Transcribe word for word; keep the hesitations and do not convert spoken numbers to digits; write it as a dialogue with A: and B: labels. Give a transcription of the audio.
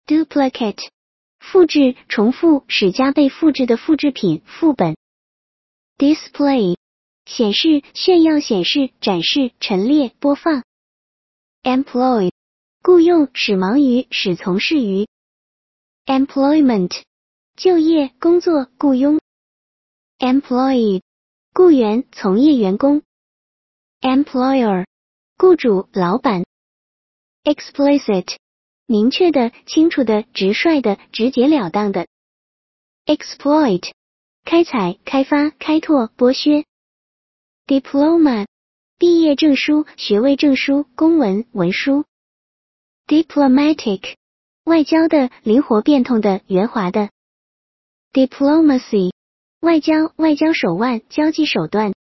A: Duplicate 复制、重复，使加倍复制的复制品、副本。Display 显示、炫耀、显示、展示、陈列、播放。Employ 雇用，使忙于，使从事于。Employment 就业、工作、雇佣。Employee 雇员、从业员工。Employer 雇主、老板。Explicit 明确的、清楚的、直率的、直截了当的。Exploit 开采、开发、开拓、剥削。Diploma 毕业证书、学位证书、公文、文书。Diplomatic 外交的、灵活变通的、圆滑的。Diplomacy 外交、外交手腕、交际手段。